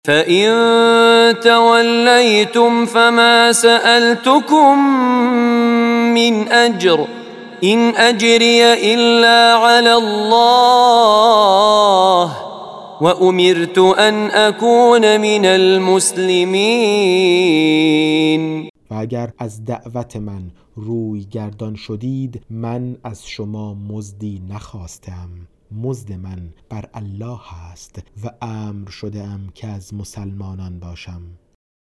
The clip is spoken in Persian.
فَإِن تَوَلَّيْتُمْ فَمَا سَأَلْتُكُم مِّنْ أَجْرٍ إِنْ أَجْرِيَ إِلَّا عَلَى اللَّهِ وَأُمِرْتُ أَنْ أَكُونَ مِنَ الْمُسْلِمِينَ. و اگر از دعوت من روی گردان شدید، من از شما مزدی نخواستم. مزد من بر الله است و امر شده ام که از مسلمانان باشم.